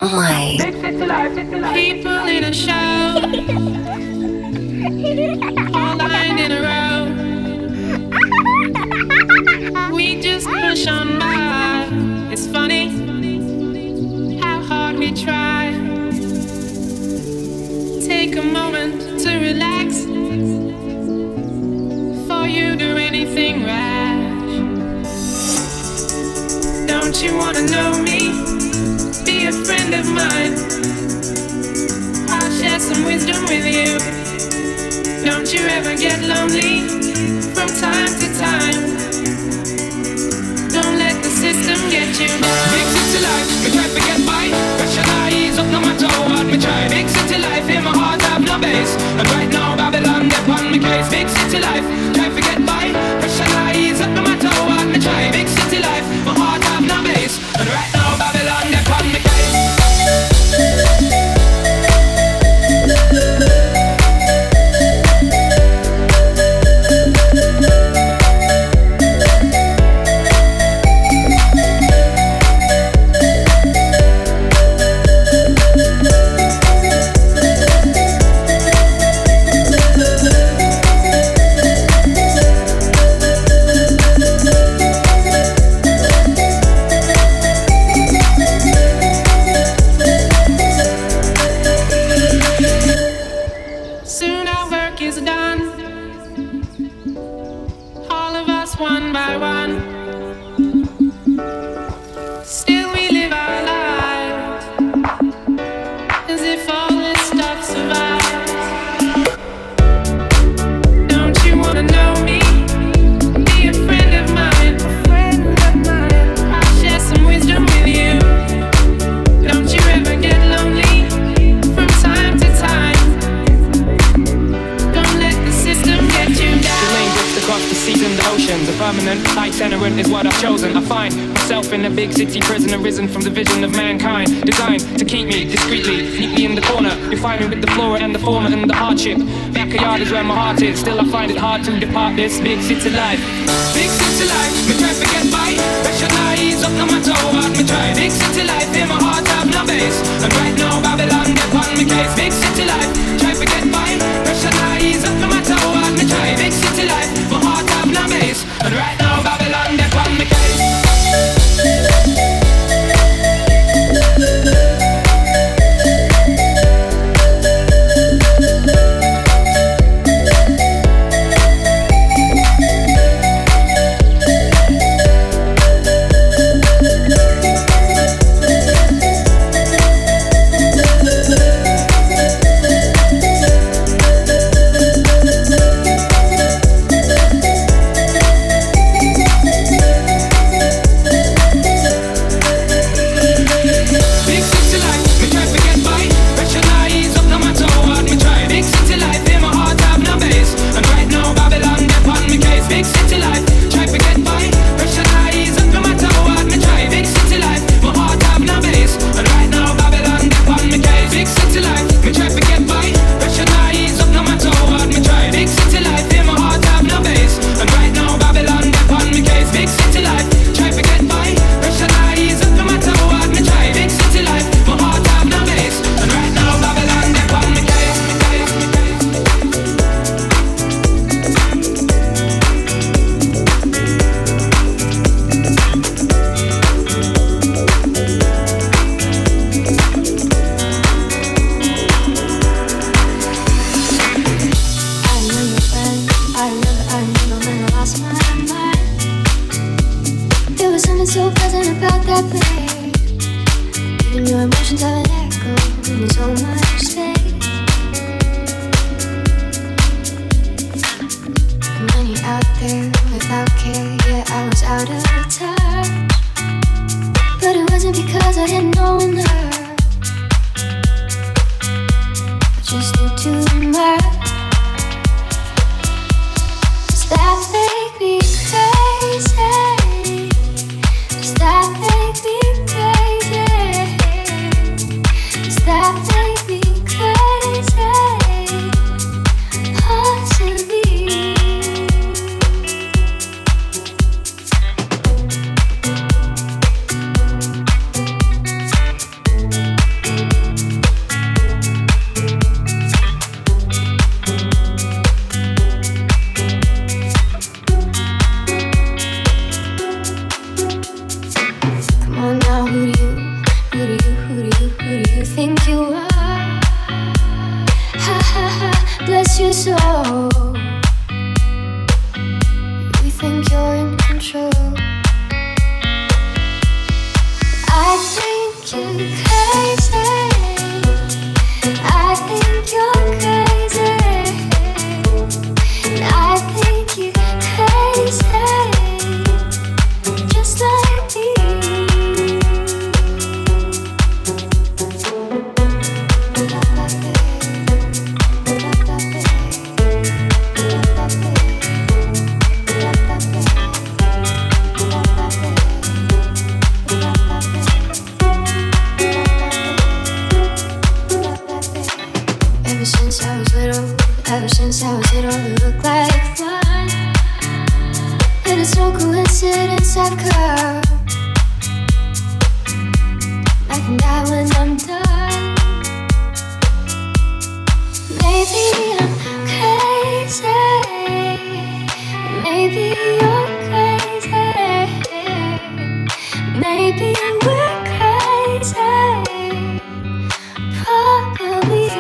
My people in a show, all lined in a row. We just push on by. It's funny how hard we try. Take a moment to relax before you do anything rash. Don't you wanna know me? Be a friend of mine. I'll share some wisdom with you. Don't you ever get lonely from time to time. Don't let the system get you down. Big city life, me try to get by. Rationalize up no matter what me try. Big city life, in my heart have no base. And right now Babylon get on me case. Big city life, try to get by. Rationalize up no matter what me try. Big city life, my heart have no base. And right now Babylon get on me case. Soon our work is done. All of us one by one. Still we live our lives as if all this stuff survives. Don't you wanna know me? Be a friend of mine. I'll share some wisdom with you. Don't you ever get lonely from time to time. Don't let the system get you down. The lane drifts across the seas and the oceans. A permanent itinerant is what I've chosen. I find myself in a big city prison, arisen from the vision of mankind, designed to keep me discreetly, neatly in the corner. You find me with the flora and the fauna and the hardship. Backyard is where my heart is. Still I find it hard to depart this big city life. Big city life, me try to get by. Rationalize up no matter what me try. Big city life, in my heart have no base. And right now Babylon get on me case. Big city life, try to get by. Rationalize up no matter what me try. Big city life, my heart have no base. And right now Babylon get on me case. who do you think you are? Ha ha ha, bless your soul. You think you're in control. I think you're crazy. I think you're crazy. I think you're crazy. Just like me. Ever since I was little, it looked like fun. And it's no coincidence I curve. I can die when I'm done. Maybe I'm crazy. Maybe you're crazy. Maybe we're crazy. Probably.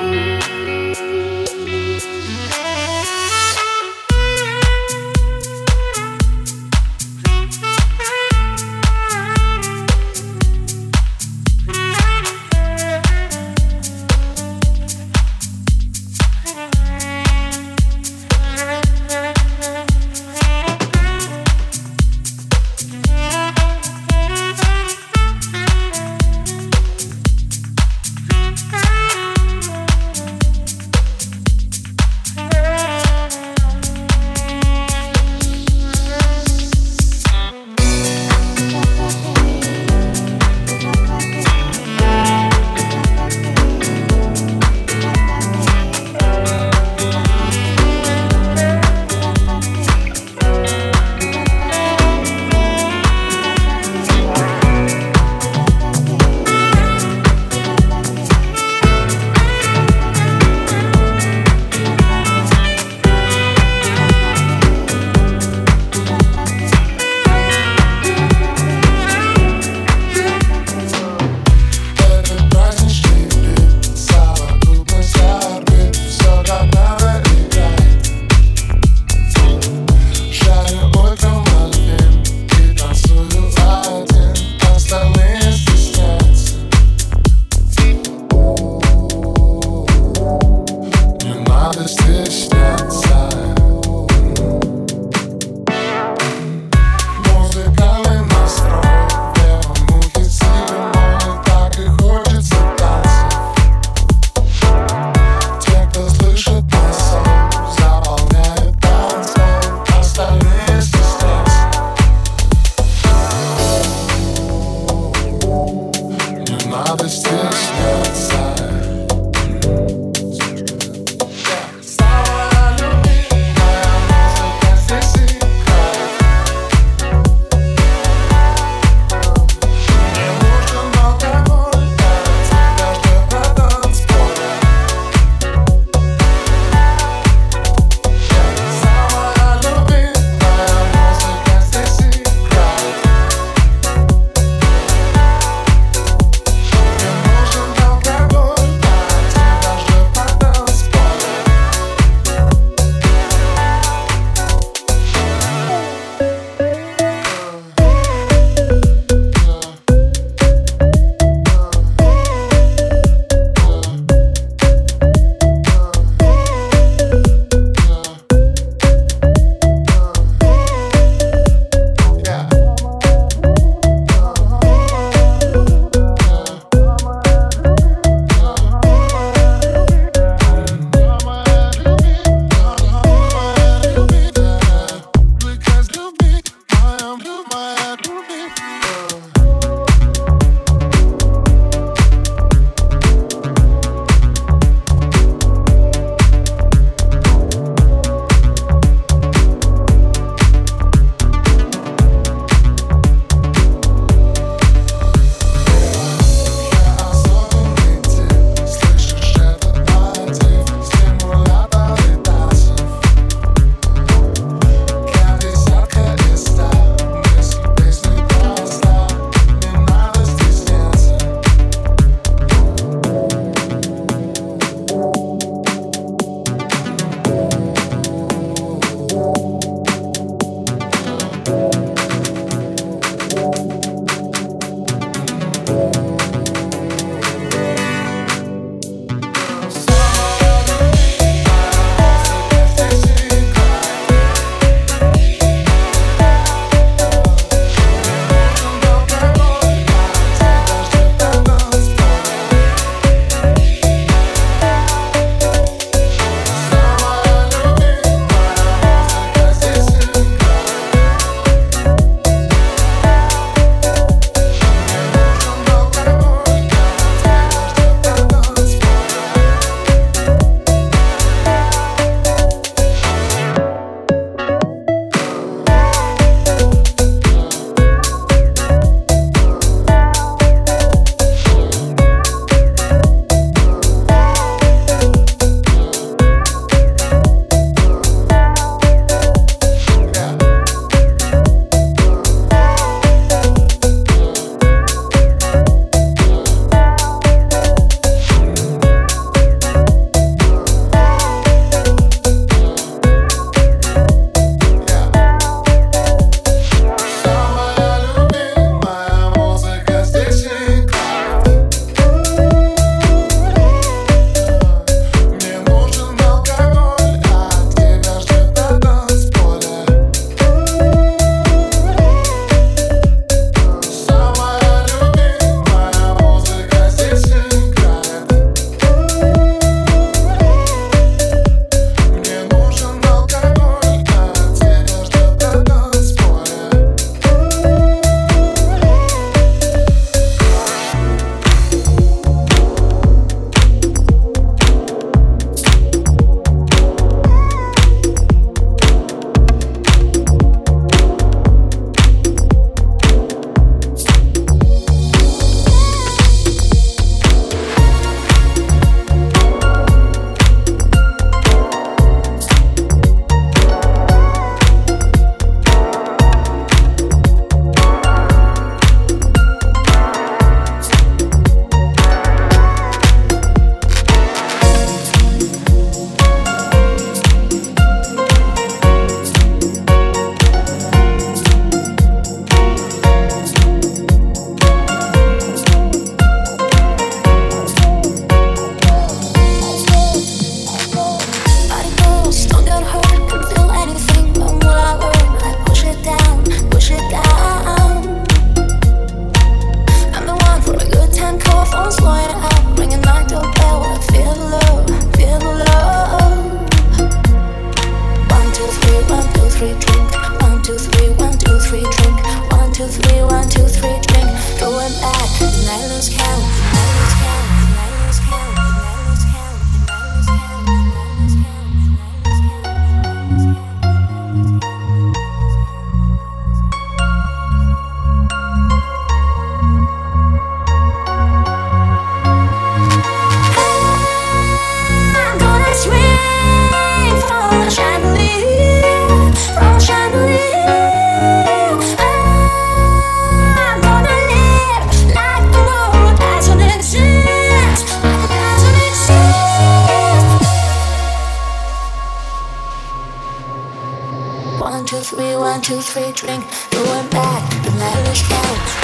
1, 2, 3, drink. Going back and let us out.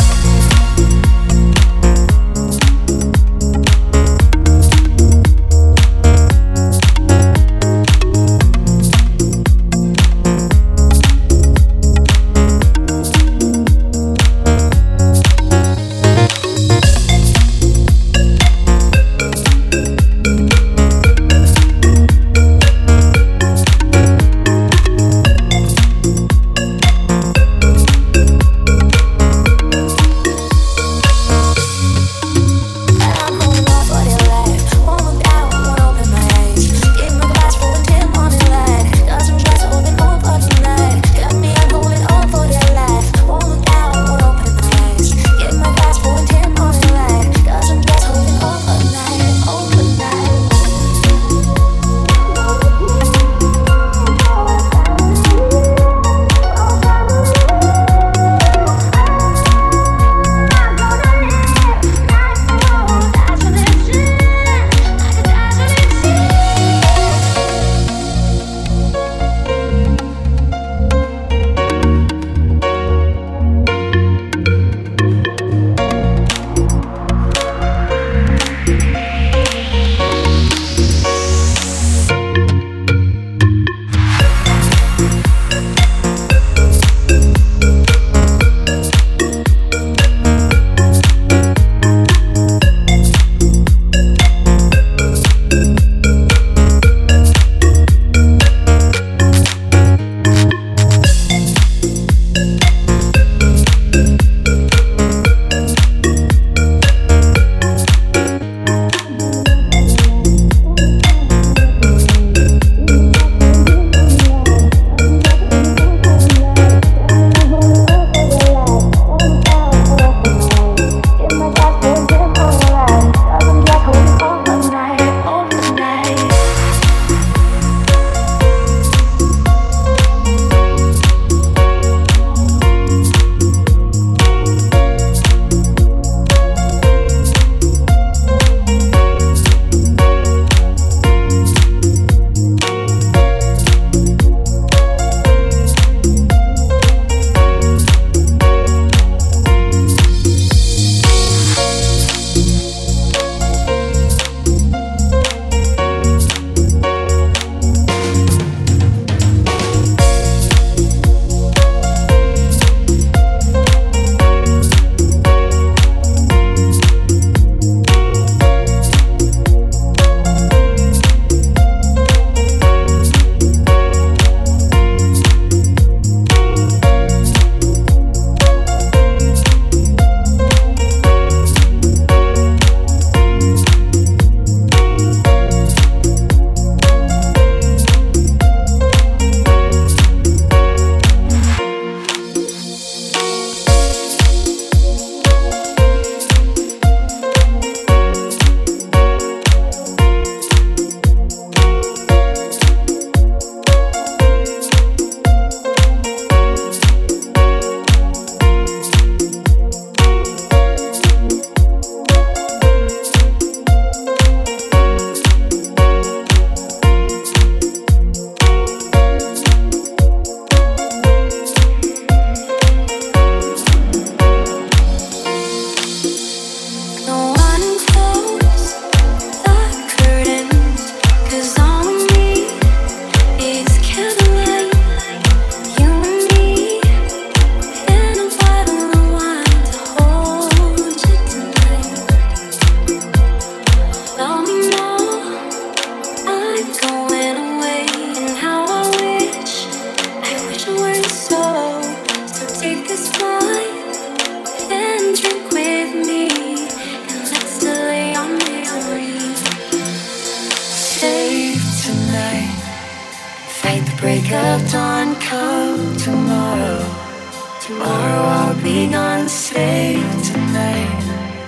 break of dawn, come tomorrow. Tomorrow I'll be gone, stay tonight.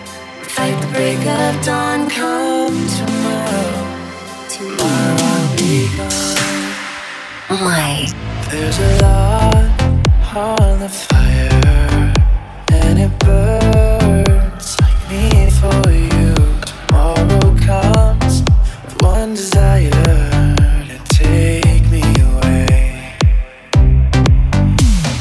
Fight the break of dawn, come tomorrow. Tomorrow I'll be gone. My. There's a lot on the fire, and it burns like me for you. Tomorrow comes with one desire, to take me away.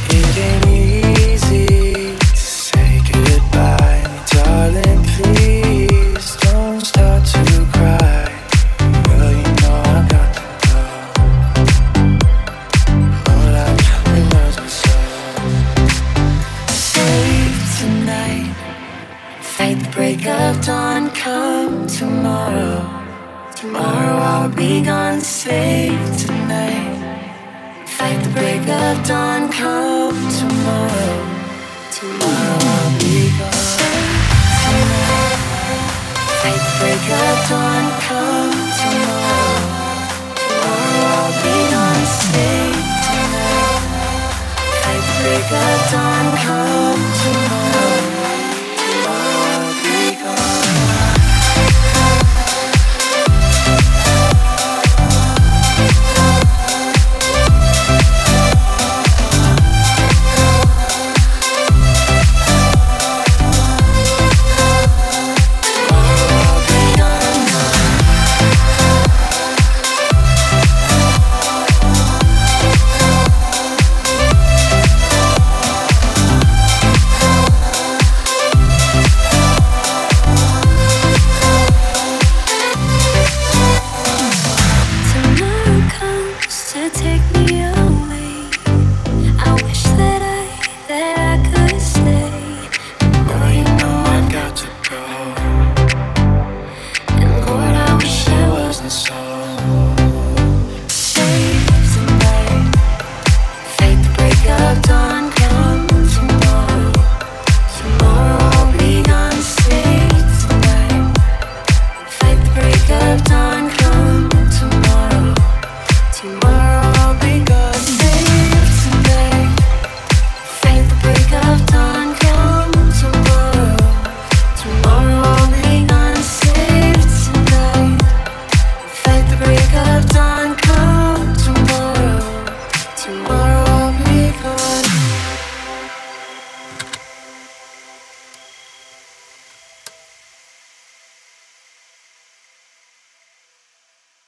Tomorrow I'll be gone, save tonight. Fight the break of dawn, come tomorrow. Tomorrow I'll be gone tonight. Fight the break of dawn, come tomorrow. Tomorrow I'll be gone, save tonight. Fight the break of dawn, come tomorrow. Tomorrow I'll be gone. Of dawn.